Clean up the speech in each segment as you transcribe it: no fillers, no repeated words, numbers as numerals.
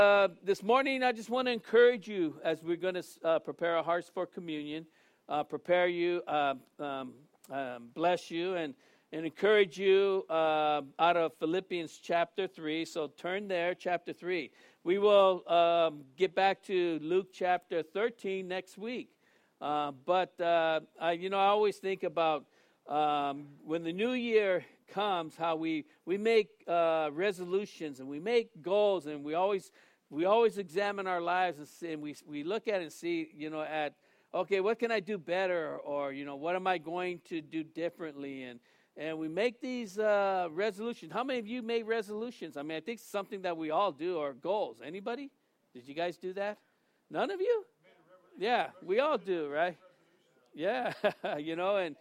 This morning, I just want to encourage you as we're going to prepare our hearts for communion, prepare you, bless you, and encourage you out of Philippians chapter 3. So turn there, chapter 3. We will get back to Luke chapter 13 next week. But I always think about when the new year comes, how we make resolutions and we make goals, and we always examine our lives and we look at it and see, okay, what can I do better, or what am I going to do differently, and we make these resolutions. How many of you made resolutions? I mean, I think it's something that we all do, or goals. Anybody? Did you guys do that? None of you? Yeah, we all do, right? Yeah, I'm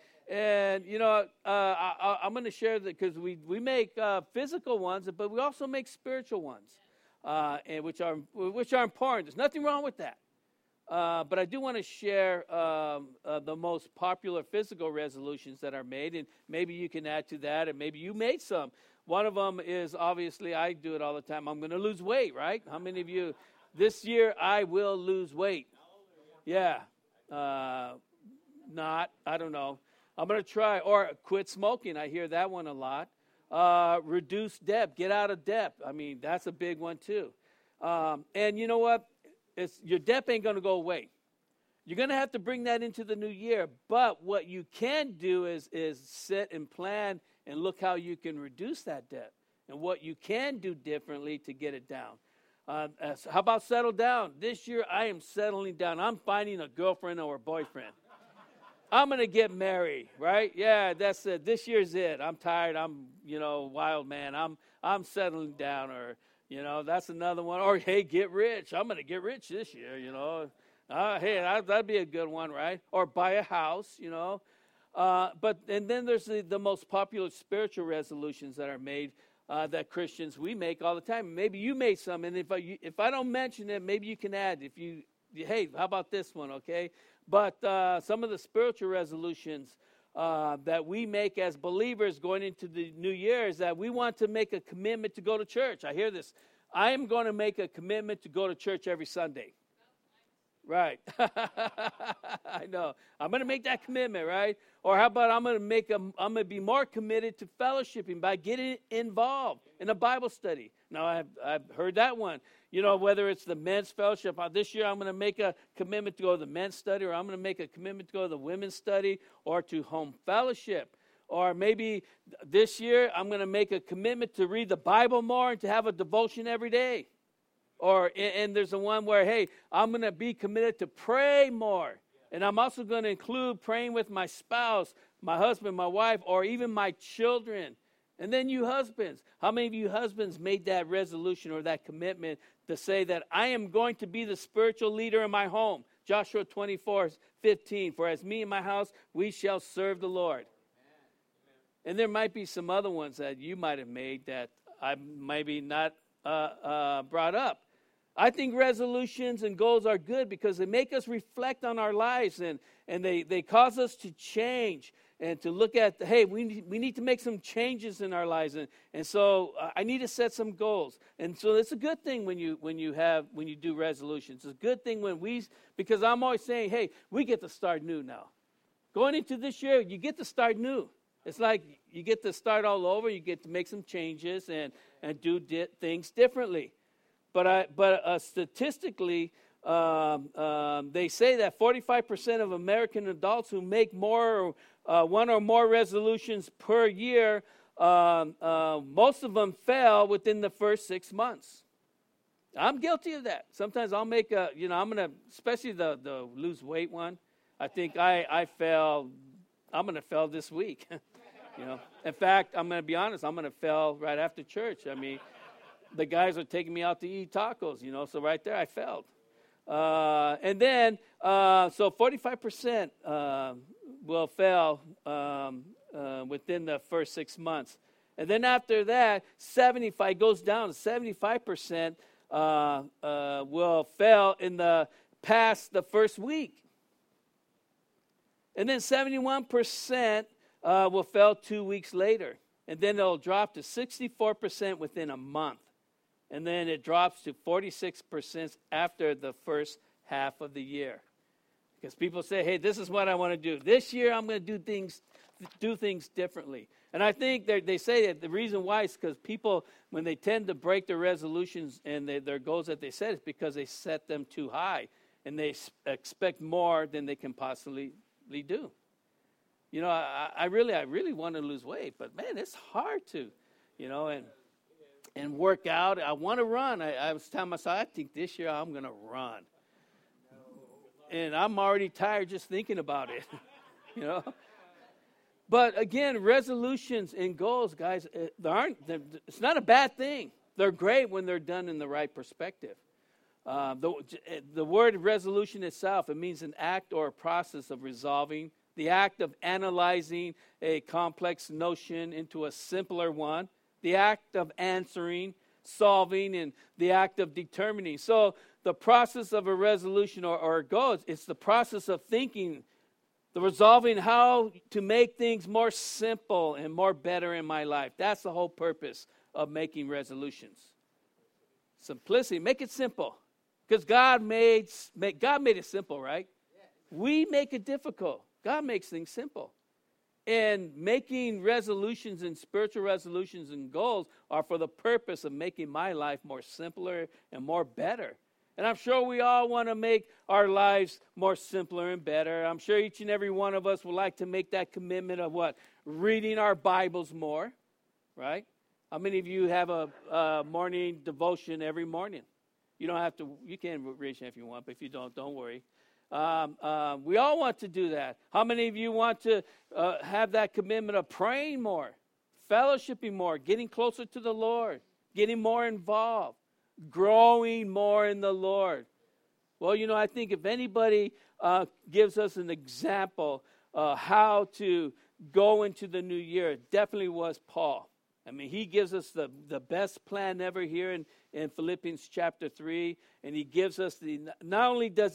going to share that because we make physical ones, but we also make spiritual ones, and which are important. There's nothing wrong with that. But I do want to share the most popular physical resolutions that are made, and maybe you can add to that, and maybe you made some. One of them is, obviously, I do it all the time. I'm going to lose weight, right? How many of you, this year, I will lose weight? Yeah. I don't know. I'm going to try. Or quit smoking. I hear that one a lot. Reduce debt. Get out of debt. I mean, that's a big one, too. And you know what? Your debt ain't going to go away. You're going to have to bring that into the new year. But what you can do is sit and plan and look how you can reduce that debt and what you can do differently to get it down. How about settle down? This year, I am settling down. I'm finding a girlfriend or a boyfriend. I'm going to get married, right? Yeah, that's it. This year's it. I'm tired. I'm, wild man. I'm settling down, or, that's another one. Or, hey, get rich. I'm going to get rich this year, hey, that'd be a good one, right? Or buy a house, and then there's the most popular spiritual resolutions that are made that Christians, we make all the time. Maybe you made some, and if I don't mention it, maybe you can add. Hey, how about this one, okay? But some of the spiritual resolutions that we make as believers going into the new year is that we want to make a commitment to go to church. I hear this. I am going to make a commitment to go to church every Sunday. Right. I know. I'm going to make that commitment, right? Or how about I'm going to be more committed to fellowshipping by getting involved in a Bible study. Now, I've heard that one. Whether it's the men's fellowship. This year I'm going to make a commitment to go to the men's study, or I'm going to make a commitment to go to the women's study, or to home fellowship. Or maybe this year I'm going to make a commitment to read the Bible more and to have a devotion every day. Or, and there's the one where, hey, I'm going to be committed to pray more. And I'm also going to include praying with my spouse, my husband, my wife, or even my children. And then you husbands. How many of you husbands made that resolution or that commitment to say that I am going to be the spiritual leader in my home? Joshua 24:15. For as me and my house, we shall serve the Lord. And there might be some other ones that you might have made that I maybe not brought up. I think resolutions and goals are good because they make us reflect on our lives, and they cause us to change and to look at, hey, we need to make some changes in our lives, and so I need to set some goals. And so it's a good thing when you do resolutions. It's a good thing because I'm always saying, hey, we get to start new now. Going into this year, you get to start new. It's like you get to start all over. You get to make some changes and do things differently. But statistically, they say that 45% of American adults who make one or more resolutions per year, most of them fail within the first 6 months. I'm guilty of that. Sometimes I'll make especially the lose weight one. I think I fail. I'm going to fail this week. In fact, I'm going to be honest. I'm going to fail right after church. I mean, the guys are taking me out to eat tacos, so right there I failed. And then, so 45% will fail within the first 6 months. And then after that, 75 goes down to 75% will fail in the first week. And then 71% will fail 2 weeks later. And then it'll drop to 64% within a month. And then it drops to 46% after the first half of the year. Because people say, hey, this is what I want to do. This year I'm going to do things differently. And I think they say that the reason why is because people, when they tend to break their resolutions and their goals that they set, is because they set them too high. And they expect more than they can possibly do. You know, I really want to lose weight, but man, it's hard to, you know, and work out. I want to run. I was telling myself, I think this year I'm going to run. And I'm already tired just thinking about it, you know. But again, resolutions and goals, guys, it's not a bad thing. They're great when they're done in the right perspective. The word resolution itself, it means an act or a process of resolving, the act of analyzing a complex notion into a simpler one, the act of answering, solving, and the act of determining. So the process of a resolution or a goal, it's the process of thinking, the resolving how to make things more simple and more better in my life. That's the whole purpose of making resolutions. Simplicity, make it simple. Because God made it simple, right? We make it difficult. God makes things simple. And making resolutions and spiritual resolutions and goals are for the purpose of making my life more simpler and more better. And I'm sure we all want to make our lives more simpler and better. I'm sure each and every one of us would like to make that commitment of what? Reading our Bibles more, right? How many of you have a morning devotion every morning? You don't have to, you can raise your hand if you want, but if you don't worry. We all want to do that. How many of you want to have that commitment of praying more, fellowshipping more, getting closer to the Lord, getting more involved, growing more in the Lord? Well, you know, I think if anybody gives us an example how to go into the new year, it definitely was Paul. I mean, he gives us the best plan ever here in Philippians chapter 3, and he gives us not only does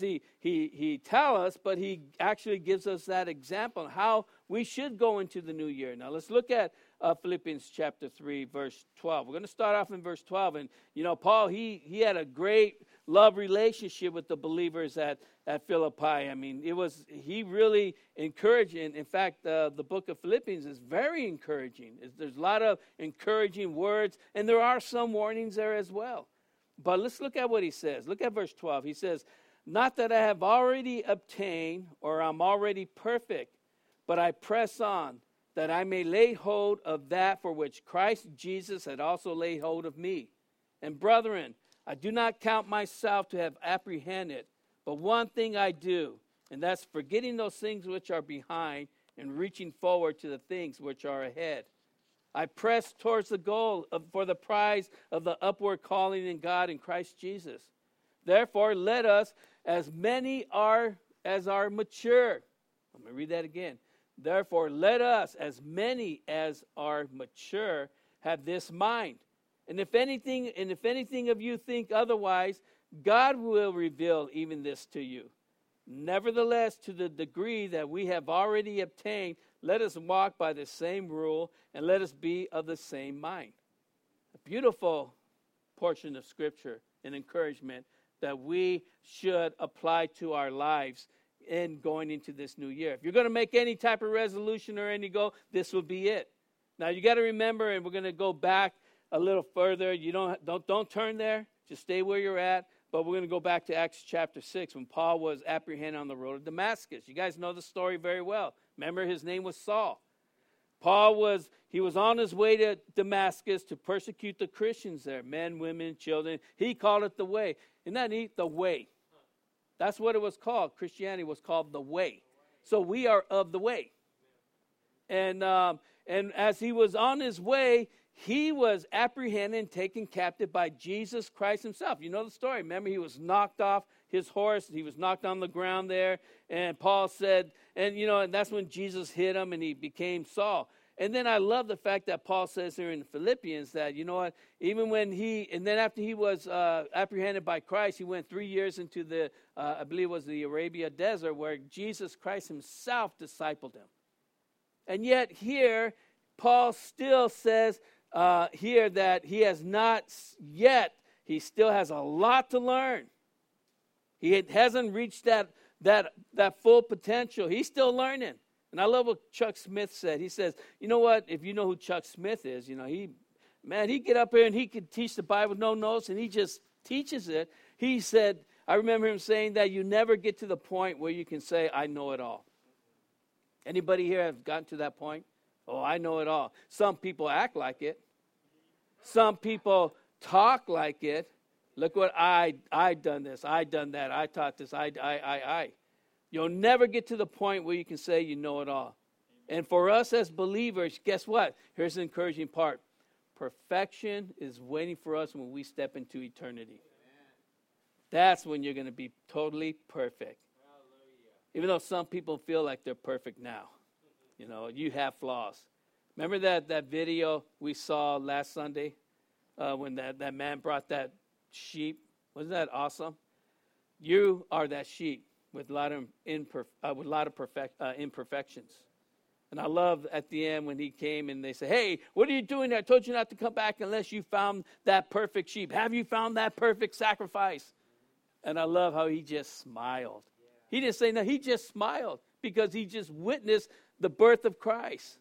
he tell us, but he actually gives us that example of how we should go into the new year. Now, let's look at Philippians chapter 3, verse 12. We're going to start off in verse 12, and, you know, Paul, he had a great love relationship with the believers at Philippi. I mean, he really encouraged. In fact, the book of Philippians is very encouraging. There's a lot of encouraging words, and there are some warnings there as well. But let's look at what he says. Look at verse 12. He says, "Not that I have already obtained or I'm already perfect, but I press on, that I may lay hold of that for which Christ Jesus had also laid hold of me. And brethren, I do not count myself to have apprehended, but one thing I do, and that's forgetting those things which are behind and reaching forward to the things which are ahead. I press towards the goal for the prize of the upward calling in God in Christ Jesus. Therefore, let us, as many as are mature." Let me read that again. "Therefore, let us, as many as are mature, have this mind. And if anything of you think otherwise, God will reveal even this to you. Nevertheless, to the degree that we have already obtained, let us walk by the same rule, and let us be of the same mind." A beautiful portion of Scripture and encouragement that we should apply to our lives in going into this new year. If you're going to make any type of resolution or any goal, this will be it. Now, you got to remember, and we're going to go back a little further. You don't turn there. Just stay where you're at. But we're going to go back to Acts chapter 6 when Paul was apprehended on the road to Damascus. You guys know the story very well. Remember, his name was Saul. Paul was on his way to Damascus to persecute the Christians there, men, women, children. He called it the way. Isn't that neat? The way. That's what it was called. Christianity was called the way. So we are of the way. And as he was on his way, he was apprehended and taken captive by Jesus Christ himself. You know the story. Remember, he was knocked off his horse. He was knocked on the ground there. And Paul said, and that's when Jesus hit him and he became Saul. And then I love the fact that Paul says here in Philippians that, you know what, even when then after he was apprehended by Christ, he went 3 years into I believe it was the Arabia desert, where Jesus Christ himself discipled him. And yet here, Paul still says here that he has not yet he still has a lot to learn. He hasn't reached that full potential. He's still learning. And I love what Chuck Smith said. He says, you know what? If you know who Chuck Smith is, he get up here and he could teach the Bible with no notes, and he just teaches it. He said, I remember him saying that you never get to the point where you can say, I know it all. Anybody here have gotten to that point? Oh, I know it all. Some people act like it. Some people talk like it. Look what I done this, I done that, I taught this, I. You'll never get to the point where you can say you know it all. And for us as believers, guess what? Here's the encouraging part. Perfection is waiting for us when we step into eternity. That's when you're going to be totally perfect. Even though some people feel like they're perfect now. You have flaws. Remember that video we saw last Sunday when that man brought that sheep? Wasn't that awesome? You are that sheep with a lot of imperfections. And I love at the end when he came and they say, hey, what are you doing there? I told you not to come back unless you found that perfect sheep. Have you found that perfect sacrifice? And I love how he just smiled. He didn't say no, he just smiled because he just witnessed the birth of Christ.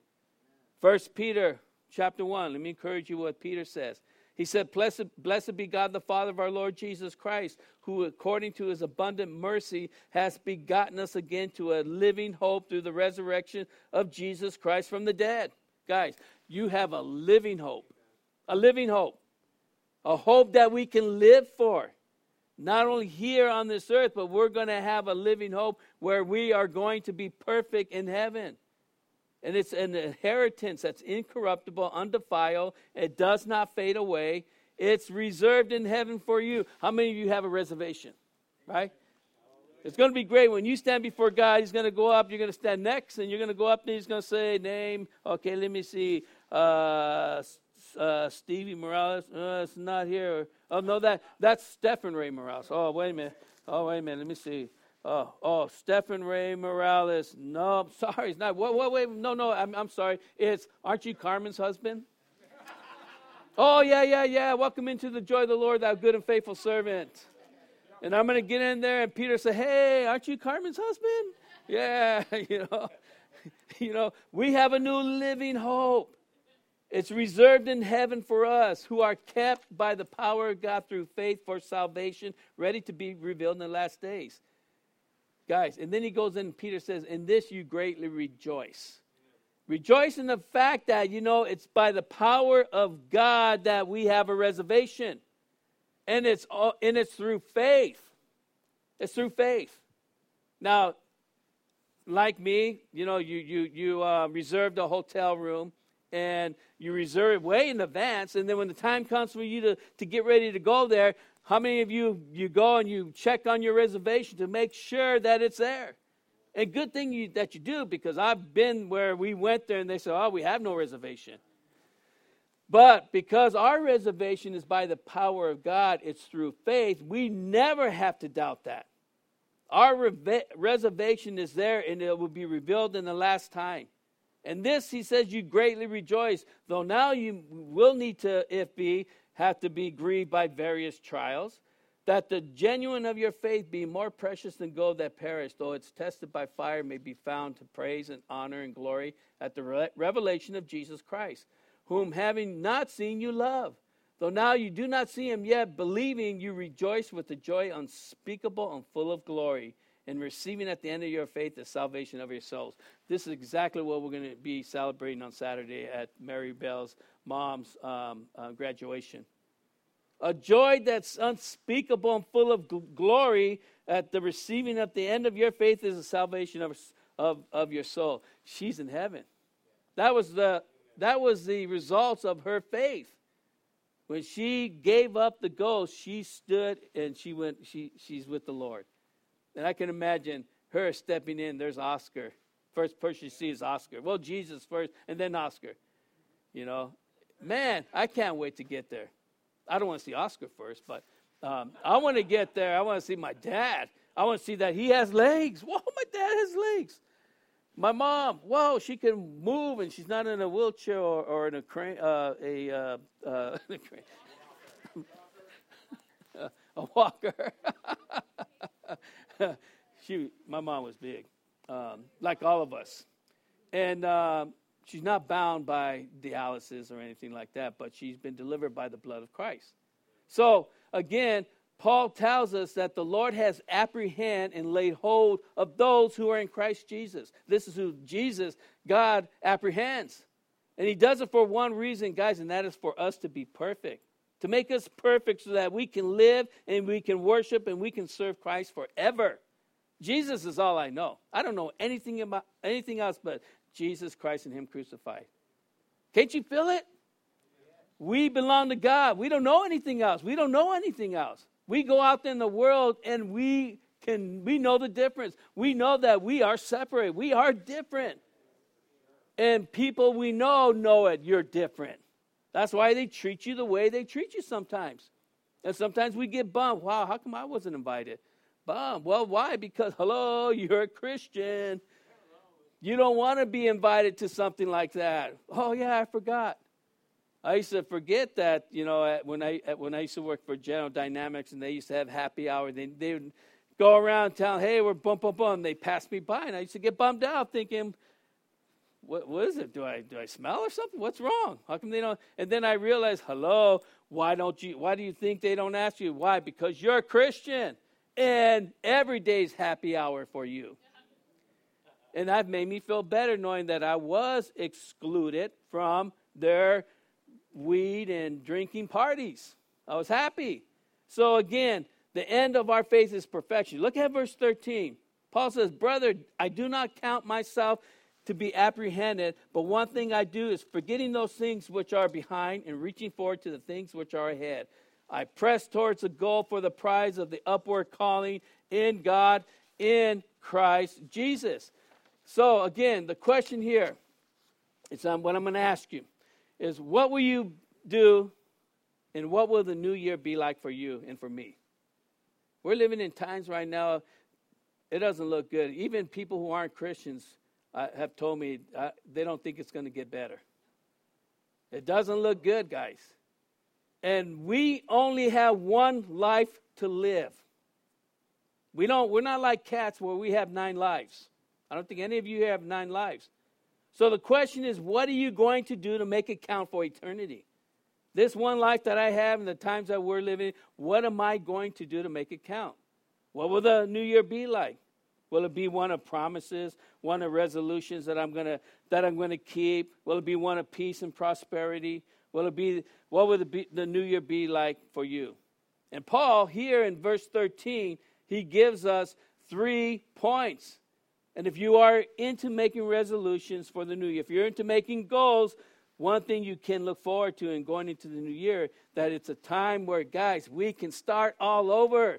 1 Peter chapter 1, let me encourage you what Peter says. He said, blessed be God the Father of our Lord Jesus Christ, who according to his abundant mercy has begotten us again to a living hope through the resurrection of Jesus Christ from the dead. Guys, you have a living hope. A living hope. A hope that we can live for. Not only here on this earth, but we're going to have a living hope where we are going to be perfect in heaven. And it's an inheritance that's incorruptible, undefiled. It does not fade away. It's reserved in heaven for you. How many of you have a reservation? Right? It's going to be great when you stand before God. He's going to go up. You're going to stand next, and you're going to go up, and he's going to say, name. Okay, let me see. Stevie Morales. It's not here. Oh, no, that's Stephen Ray Morales. Oh, wait a minute. Let me see. Stephen Ray Morales. No, I'm sorry. It's not. Wait. No. I'm sorry. Aren't you Carmen's husband? Oh, yeah. Welcome into the joy of the Lord, thou good and faithful servant. And I'm going to get in there, and Peter said, hey, aren't you Carmen's husband? Yeah, we have a new living hope. It's reserved in heaven for us who are kept by the power of God through faith for salvation, ready to be revealed in the last days. Guys, and then he goes in, Peter says, in this you greatly rejoice. Rejoice in the fact that, it's by the power of God that we have a reservation. And it's through faith. It's through faith. Now, like me, you reserved a hotel room. And you reserve it way in advance, and then when the time comes for you to get ready to go there, how many of you go and you check on your reservation to make sure that it's there? And good thing that you do, because I've been where we went there and they said, we have no reservation. But because our reservation is by the power of God, it's through faith, we never have to doubt that. Our reservation is there, and it will be revealed in the last time. And this, he says, you greatly rejoice, though now you will need to, have to be grieved by various trials, that the genuine of your faith be more precious than gold that perish, though it's tested by fire, may be found to praise and honor and glory at the revelation of Jesus Christ, whom having not seen you love. Though now you do not see him yet, believing you rejoice with a joy unspeakable and full of glory, and receiving at the end of your faith the salvation of your souls. This is exactly what we're going to be celebrating on Saturday at Mary Bell's mom's graduation. A joy that's unspeakable and full of glory at the receiving at the end of your faith is the salvation of your soul. She's in heaven. That was the results of her faith. When she gave up the ghost, she stood and she's with the Lord. And I can imagine her stepping in. There's Oscar. First person you see is Oscar. Well, Jesus first, and then Oscar. Man, I can't wait to get there. I don't want to see Oscar first, but I want to get there. I want to see my dad. I want to see that he has legs. Whoa, my dad has legs. My mom, whoa, she can move, and she's not in a wheelchair or in a crane. a walker. My mom was big, like all of us. And she's not bound by dialysis or anything like that, but she's been delivered by the blood of Christ. So, again, Paul tells us that the Lord has apprehended and laid hold of those who are in Christ Jesus. This is who Jesus, God, apprehends. And he does it for one reason, guys, and that is for us to be perfect. To make us perfect so that we can live and we can worship and we can serve Christ forever. Jesus is all I know. I don't know anything else but Jesus Christ and him crucified. Can't you feel it? We belong to God. We don't know anything else. We don't know anything else. We go out in the world and we know the difference. We know that we are separate. We are different. And people we know it. You're different. That's why they treat you the way they treat you sometimes. And sometimes we get bummed. Wow, how come I wasn't invited? Bummed. Well, why? Because, hello, you're a Christian. You don't want to be invited to something like that. Oh, yeah, I forgot. I used to forget that, when I used to work for General Dynamics and they used to have happy hour, they would go around town, hey, we're bum, bum, bum. They passed me by and I used to get bummed out thinking, what is it? Do I smell or something? What's wrong? How come they don't? And then I realized, hello, why do you think they don't ask you? Why? Because you're a Christian and every day's happy hour for you. And that made me feel better knowing that I was excluded from their weed and drinking parties. I was happy. So again, the end of our faith is perfection. Look at verse 13. Paul says, brother, I do not count myself to be apprehended, but one thing I do is forgetting those things which are behind and reaching forward to the things which are ahead. I press towards the goal for the prize of the upward calling in God, in Christ Jesus. So again, the question here is what I'm going to ask you is what will you do and what will the new year be like for you and for me? We're living in times right now, it doesn't look good. Even people who aren't Christians have told me they don't think it's going to get better. It doesn't look good, guys. And we only have one life to live. We're not like cats where we have 9 lives. I don't think any of you have 9 lives. So the question is, what are you going to do to make it count for eternity? This one life that I have and the times that we're living, what am I going to do to make it count? What will the new year be like? Will it be one of promises, one of resolutions that I'm going to keep? Will it be one of peace and prosperity? What will the new year be like for you? And Paul here in verse 13, he gives us 3 points. And if you are into making resolutions for the new year, if you're into making goals, one thing you can look forward to in going into the new year, that it's a time where, guys, we can start all over.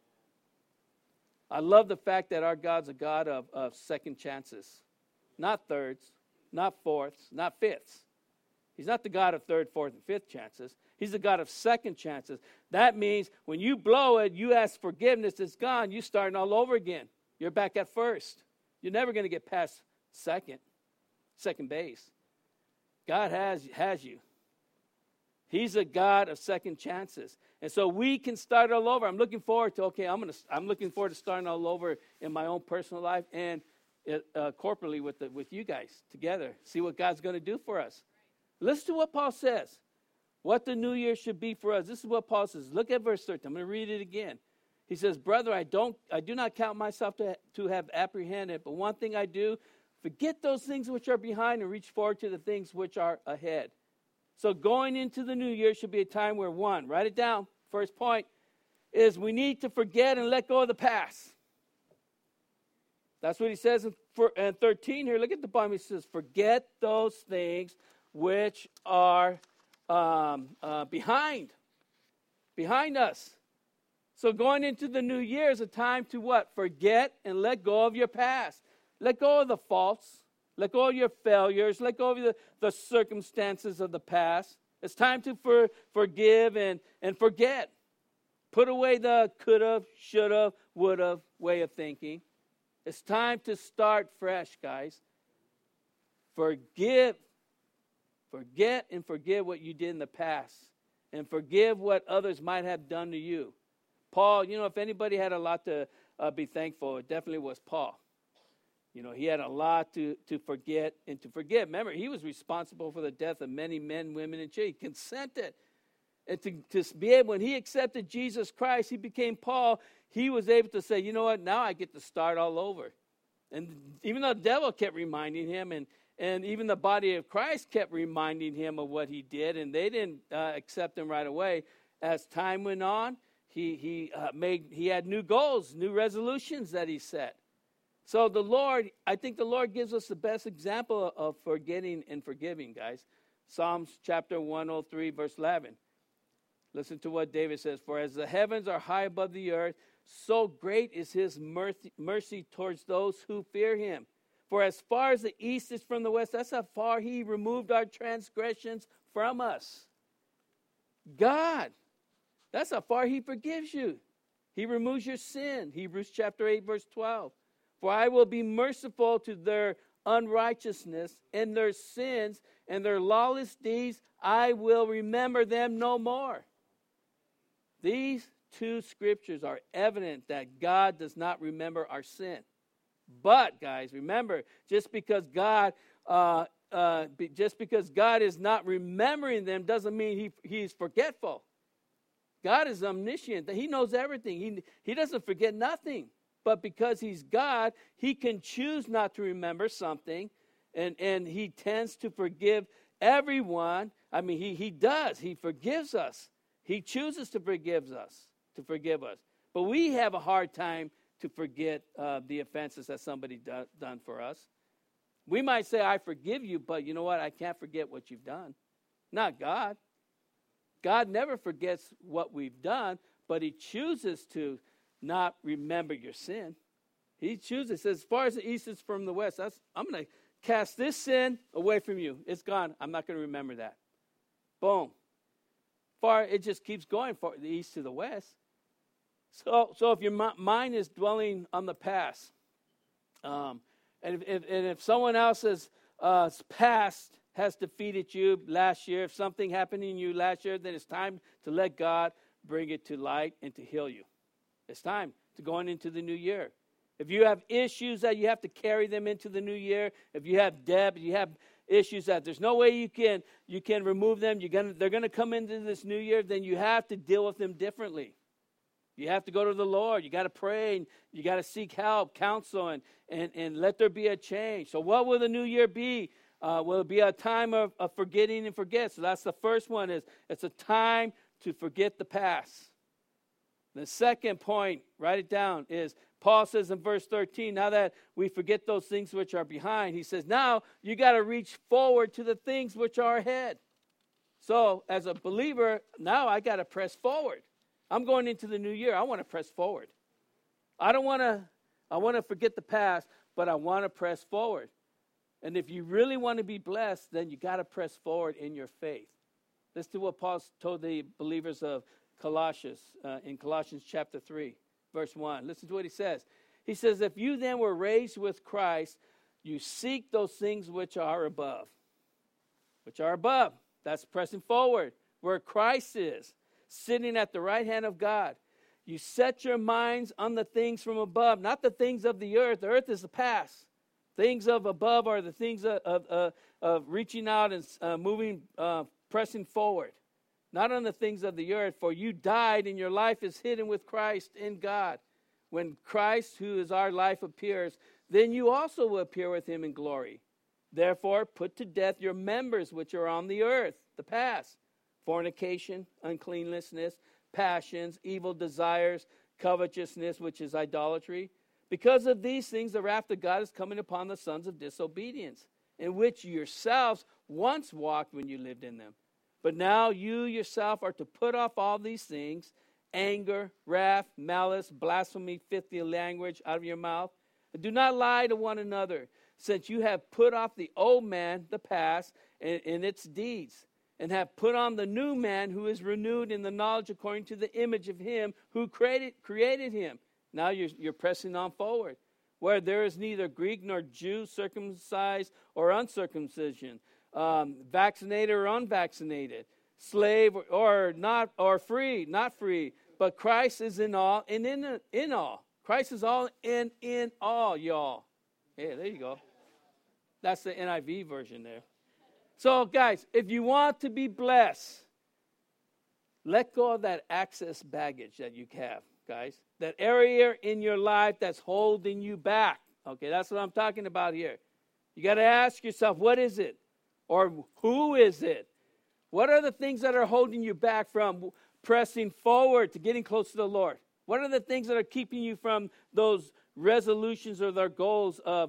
I love the fact that our God's a God of second chances. Not thirds, not fourths, not fifths. He's not the God of third, fourth, and fifth chances. He's the God of second chances. That means when you blow it, you ask forgiveness, it's gone. You're starting all over again. You're back at first. You're never going to get past second base. God has you. He's a God of second chances. And so we can start all over. I'm looking forward to, I'm looking forward to starting all over in my own personal life and corporately with you guys together. See what God's going to do for us. Listen to what Paul says. What the new year should be for us. This is what Paul says. Look at verse 13. I'm going to read it again. He says, brother, I do not count myself to have apprehended, but one thing I do, forget those things which are behind and reach forward to the things which are ahead. So going into the new year should be a time where, one, write it down, first point, is we need to forget and let go of the past. That's what he says in 13 here. Look at the bottom. He says, forget those things which are behind us. So going into the new year is a time to what? Forget and let go of your past. Let go of the faults. Let go of your failures. Let go of the circumstances of the past. It's time to forgive and forget. Put away the coulda, shoulda, woulda way of thinking. It's time to start fresh, guys. Forget and forgive what you did in the past. And forgive what others might have done to you. Paul, if anybody had a lot to be thankful, it definitely was Paul. He had a lot to forget and to forgive. Remember, he was responsible for the death of many men, women, and children. He consented. And to be able, when he accepted Jesus Christ, he became Paul. He was able to say, you know what, now I get to start all over. And even though the devil kept reminding him, and even the body of Christ kept reminding him of what he did, and they didn't accept him right away. As time went on, he had new goals, new resolutions that he set. So I think the Lord gives us the best example of forgetting and forgiving, guys. Psalms chapter 103, verse 11. Listen to what David says. For as the heavens are high above the earth, so great is his mercy towards those who fear him. For as far as the east is from the west, that's how far he removed our transgressions from us. God, that's how far he forgives you. He removes your sin. Hebrews chapter 8, verse 12. For I will be merciful to their unrighteousness and their sins and their lawless deeds. I will remember them no more. These two scriptures are evident that God does not remember our sin. But, guys, remember, just because God is not remembering them doesn't mean he's forgetful. God is omniscient. He knows everything. He doesn't forget nothing. But because he's God, he can choose not to remember something, and he tends to forgive everyone. I mean, he does. He forgives us. He chooses to forgive us. But we have a hard time to forget the offenses that somebody done for us. We might say, I forgive you, but you know what? I can't forget what you've done. Not God. God never forgets what we've done, but he chooses to not remember your sin. He chooses, says, as far as the east is from the west, I'm going to cast this sin away from you. It's gone. I'm not going to remember that. Boom. It just keeps going from the east to the west. So if your mind is dwelling on the past, and if someone else's past has defeated you last year, if something happened in you last year, then it's time to let God bring it to light and to heal you. It's time to go into the new year. If you have issues that you have to carry them into the new year, if you have debt, you have issues that there's no way you can remove them, they're going to come into this new year, then you have to deal with them differently. You have to go to the Lord. You got to pray, and you got to seek help, counsel, and let there be a change. So what will the new year be? Will it be a time of forgetting and forget? So that's the first one, is it's a time to forget the past. The second point, write it down, is Paul says in verse 13, now that we forget those things which are behind, he says, now you got to reach forward to the things which are ahead. So as a believer, now I got to press forward. I'm going into the new year. I want to press forward. I want to forget the past, but I want to press forward. And if you really want to be blessed, then you got to press forward in your faith. Listen to what Paul told the believers of Colossians, in Colossians chapter 3, verse 1. Listen to what he says. He says, if you then were raised with Christ, you seek those things which are above. Which are above. That's pressing forward, where Christ is, sitting at the right hand of God. You set your minds on the things from above, not the things of the earth. The earth is the past. Things of above are the things of reaching out and moving, pressing forward. Not on the things of the earth, for you died and your life is hidden with Christ in God. When Christ, who is our life, appears, then you also will appear with him in glory. Therefore, put to death your members which are on the earth, the past, fornication, uncleanness, passions, evil desires, covetousness, which is idolatry. Because of these things, the wrath of God is coming upon the sons of disobedience, in which you yourselves once walked when you lived in them. But now you yourself are to put off all these things, anger, wrath, malice, blasphemy, filthy language out of your mouth. And do not lie to one another, since you have put off the old man, the past, and its deeds, and have put on the new man who is renewed in the knowledge according to the image of him who created him. Now you're pressing on forward, where there is neither Greek nor Jew, circumcised or uncircumcision, vaccinated or unvaccinated, slave or not, or free, not free, but Christ is in all and in all. Christ is all in all, y'all. Yeah, there you go. That's the NIV version there. So, guys, if you want to be blessed, let go of that excess baggage that you have, guys. That area in your life that's holding you back. Okay, that's what I'm talking about here. You got to ask yourself, what is it? Or who is it? What are the things that are holding you back from pressing forward to getting close to the Lord? What are the things that are keeping you from those resolutions or their goals of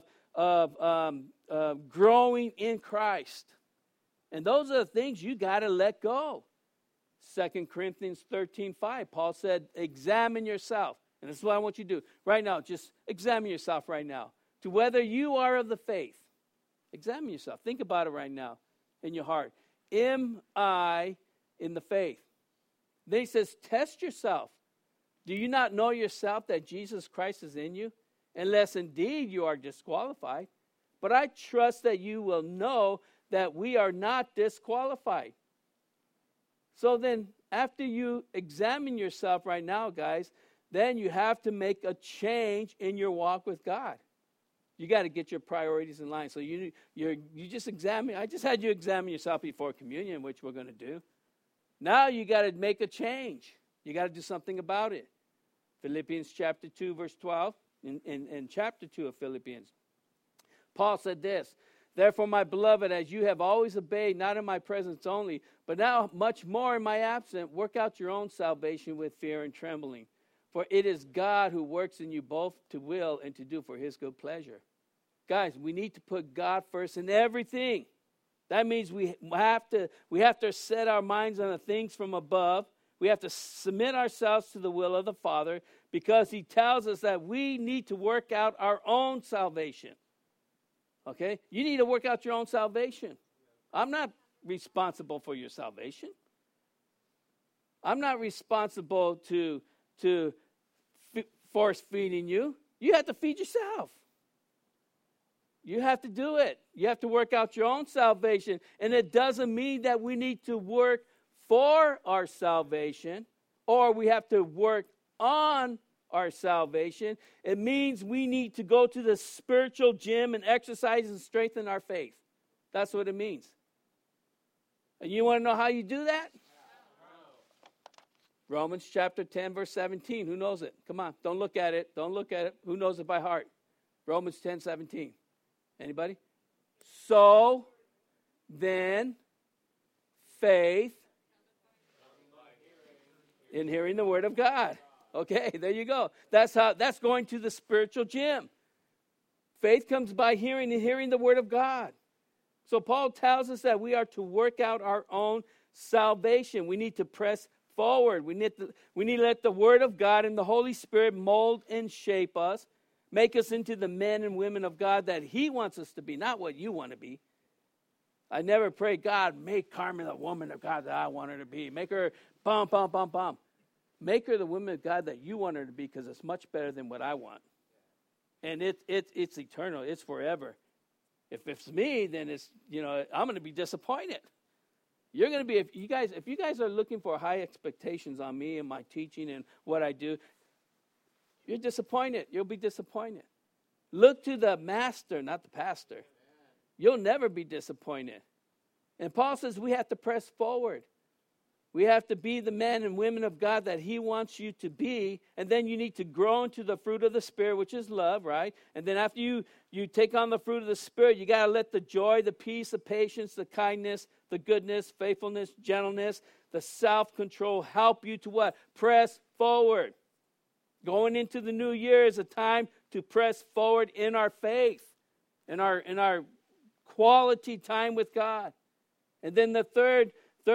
growing in Christ? And those are the things you got to let go. 2 Corinthians 13:5, Paul said, examine yourself. And this is what I want you to do. Right now, just examine yourself right now. To whether you are of the faith. Examine yourself. Think about it right now in your heart. Am I in the faith? Then he says, test yourself. Do you not know yourself that Jesus Christ is in you? Unless indeed you are disqualified. But I trust that you will know that we are not disqualified. So then, after you examine yourself right now, guys, then you have to make a change in your walk with God. You got to get your priorities in line. So you just examine. I just had you examine yourself before communion, which we're going to do. Now you got to make a change. You got to do something about it. Philippians chapter 2, verse 12, in chapter 2 of Philippians. Paul said this, therefore, my beloved, as you have always obeyed, not in my presence only, but now much more in my absence, work out your own salvation with fear and trembling. For it is God who works in you both to will and to do for his good pleasure. Guys, we need to put God first in everything. That means we have to set our minds on the things from above. We have to submit ourselves to the will of the Father because he tells us that we need to work out our own salvation. Okay? You need to work out your own salvation. I'm not responsible for your salvation. I'm not responsible to force feeding you. You have to feed yourself. You have to do it. You have to work out your own salvation. And it doesn't mean that we need to work for our salvation or we have to work on our salvation. It means we need to go to the spiritual gym and exercise and strengthen our faith. That's what it means. And you want to know how you do that? Romans chapter 10, verse 17. Who knows it? Come on, don't look at it. Don't look at it. Who knows it by heart? Romans 10, 17. Anybody? So then, faith in hearing the word of God. Okay, there you go. That's going to the spiritual gym. Faith comes by hearing and hearing the word of God. So Paul tells us that we are to work out our own salvation. We need to press forward. We need to let the word of God and the Holy Spirit mold and shape us, make us into the men and women of God that he wants us to be, not what you want to be. I never pray, God, make Carmen the woman of God that I want her to be. Make her bum, bum, bum, bum. Make her the woman of God that you want her to be because it's much better than what I want. And it's eternal. It's forever. If it's me, then it's, I'm going to be disappointed. You're going to be, if you guys are looking for high expectations on me and my teaching and what I do, you're disappointed. You'll be disappointed. Look to the master, not the pastor. You'll never be disappointed. And Paul says we have to press forward. We have to be the men and women of God that he wants you to be. And then you need to grow into the fruit of the Spirit, which is love, right? And then after you take on the fruit of the Spirit, you got to let the joy, the peace, the patience, the kindness, the goodness, faithfulness, gentleness, the self-control help you to what? Press forward. Going into the new year is a time to press forward in our faith, in our quality time with God. And then the third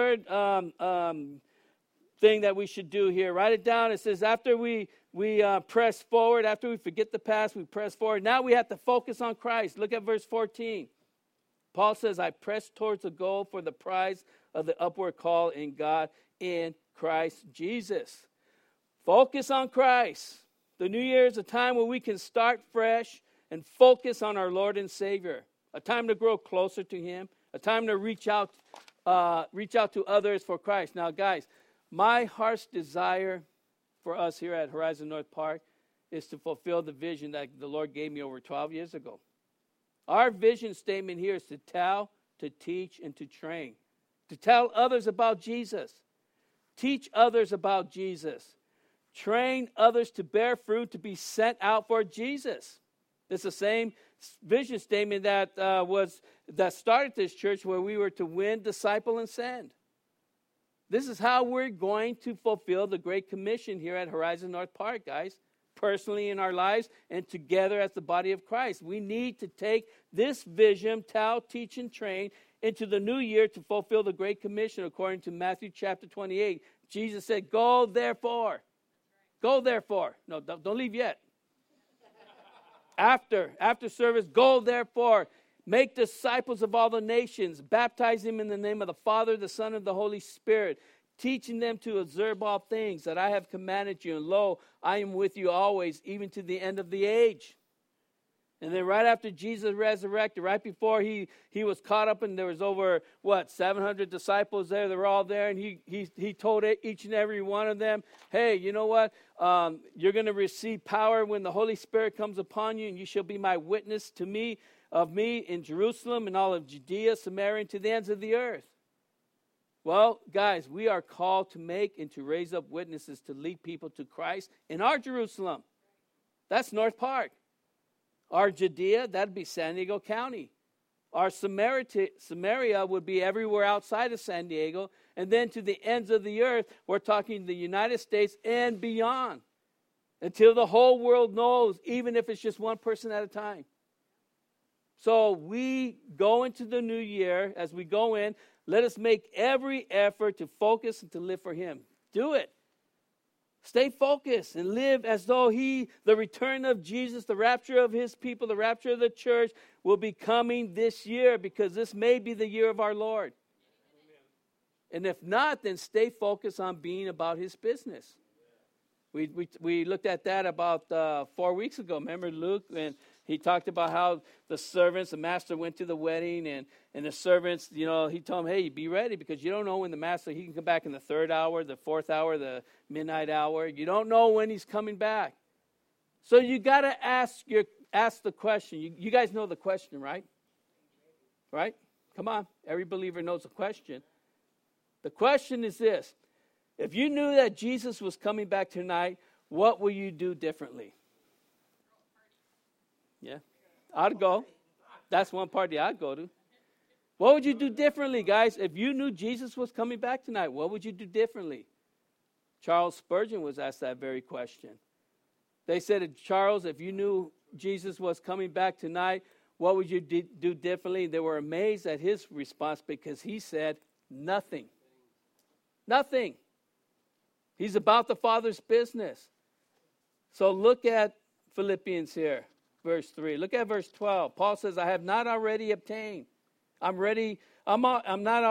thing that we should do here, write it down. It says after we press forward, after we forget the past, we press forward. Now we have to focus on Christ. Look at verse 14. Paul says, I press towards the goal for the prize of the upward call in God in Christ Jesus. Focus on Christ. The new year is a time where we can start fresh and focus on our Lord and Savior. A time to grow closer to him. A time to reach out to others for Christ. Now, guys, my heart's desire for us here at Horizon North Park is to fulfill the vision that the Lord gave me over 12 years ago. Our vision statement here is to tell, to teach, and to train. To tell others about Jesus. Teach others about Jesus. Train others to bear fruit, to be sent out for Jesus. It's the same vision statement that started this church, where we were to win, disciple, and send. This is how we're going to fulfill the Great Commission here at Horizon North Park, guys. Personally in our lives and together as the body of Christ. We need to take this vision, tell, teach, and train into the new year to fulfill the Great Commission according to Matthew chapter 28. Jesus said, go therefore. Go therefore. No, don't leave yet. After service, go therefore. Make disciples of all the nations. Baptize them in the name of the Father, the Son, and the Holy Spirit. Teaching them to observe all things that I have commanded you. And lo, I am with you always, even to the end of the age. And then right after Jesus resurrected, right before he was caught up, and there was over, 700 disciples there. They were all there, and he told each and every one of them, hey, you know what? You're going to receive power when the Holy Spirit comes upon you, and you shall be my witness of me in Jerusalem and all of Judea, Samaria, and to the ends of the earth. Well, guys, we are called to make and to raise up witnesses to lead people to Christ in our Jerusalem. That's North Park. Our Judea, that'd be San Diego County. Our Samaria would be everywhere outside of San Diego. And then to the ends of the earth, we're talking the United States and beyond. Until the whole world knows, even if it's just one person at a time. So we go into the new year. As we go in, let us make every effort to focus and to live for Him. Do it. Stay focused and live as though the return of Jesus, the rapture of His people, the rapture of the church will be coming this year, because this may be the year of our Lord. Amen. And if not, then stay focused on being about His business. We looked at that about 4 weeks ago. Remember Luke? And he talked about how the master went to the wedding, and the servants, he told them, hey, be ready, because you don't know when the master, he can come back in the 3rd hour, the 4th hour, the midnight hour. You don't know when he's coming back. So you got to ask the question. You guys know the question, right? Right? Come on. Every believer knows the question. The question is this. If you knew that Jesus was coming back tonight, what will you do differently? Yeah, I'd go. That's one party I'd go to. What would you do differently, guys? If you knew Jesus was coming back tonight, what would you do differently? Charles Spurgeon was asked that very question. They said, Charles, if you knew Jesus was coming back tonight, what would you do differently? They were amazed at his response, because he said, nothing. Nothing. He's about the Father's business. So look at Philippians here, verse 3. Look at verse 12. Paul says, I have not already obtained. I'm not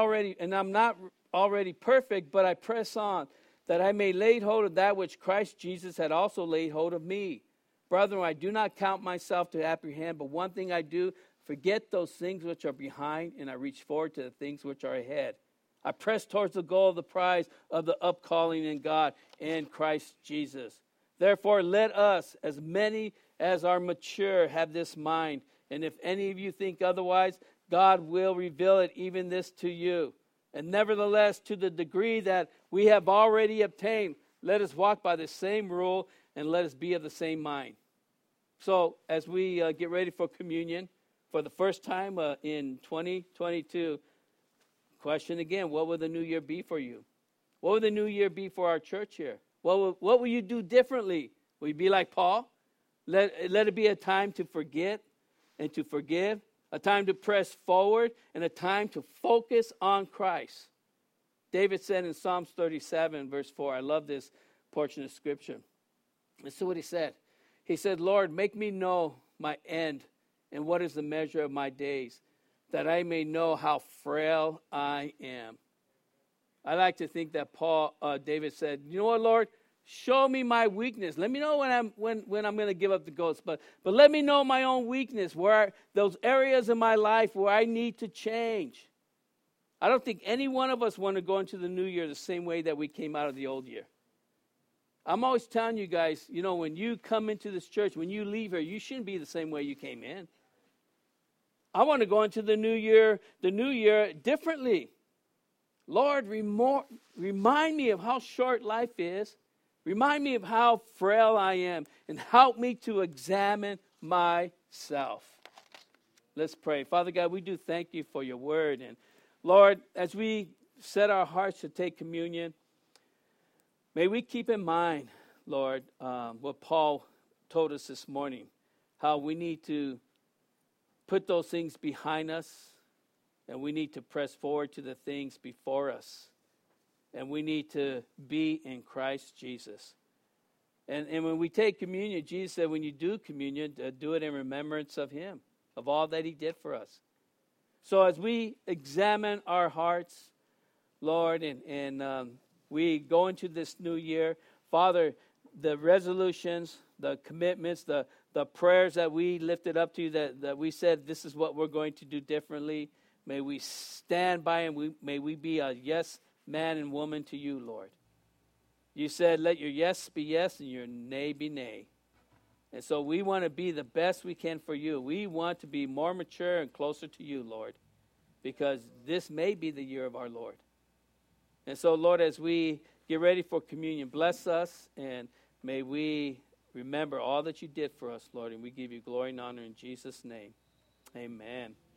already perfect, but I press on, that I may lay hold of that which Christ Jesus had also laid hold of me. Brethren, I do not count myself to apprehend, but one thing I do, forget those things which are behind, and I reach forward to the things which are ahead. I press towards the goal of the prize of the upcalling in God and Christ Jesus. Therefore, let us, as many as are mature, have this mind. And if any of you think otherwise, God will reveal it, even this to you. And nevertheless, to the degree that we have already obtained, let us walk by the same rule, and let us be of the same mind. So, as we get ready for communion, for the first time in 2022, question again, what will the new year be for you? What will the new year be for our church here? What will you do differently? Will you be like Paul? Let it be a time to forget and to forgive, a time to press forward, and a time to focus on Christ. David said in Psalms 37, verse 4, I love this portion of Scripture. Listen to what he said. He said, Lord, make me know my end and what is the measure of my days, that I may know how frail I am. I like to think that David said, you know what, Lord? Show me my weakness. Let me know when I'm going to give up the ghost. But let me know my own weakness, those areas in my life where I need to change. I don't think any one of us want to go into the new year the same way that we came out of the old year. I'm always telling you guys, when you come into this church, when you leave here, you shouldn't be the same way you came in. I want to go into the new year differently. Lord, remind me of how short life is. Remind me of how frail I am, and help me to examine myself. Let's pray. Father God, we do thank you for your word. And Lord, as we set our hearts to take communion, may we keep in mind, Lord, what Paul told us this morning, how we need to put those things behind us, and we need to press forward to the things before us. And we need to be in Christ Jesus. And when we take communion, Jesus said when you do communion, do it in remembrance of him, of all that he did for us. So as we examine our hearts, Lord, and we go into this new year, Father, the resolutions, the commitments, the prayers that we lifted up to you, that we said this is what we're going to do differently, may we stand by and may we be a yes man and woman to you, Lord. You said let your yes be yes and your nay be nay. And so we want to be the best we can for you. We want to be more mature and closer to you, Lord, because this may be the year of our Lord. And so, Lord, as we get ready for communion, bless us, and may we remember all that you did for us, Lord, and we give you glory and honor in Jesus' name. Amen.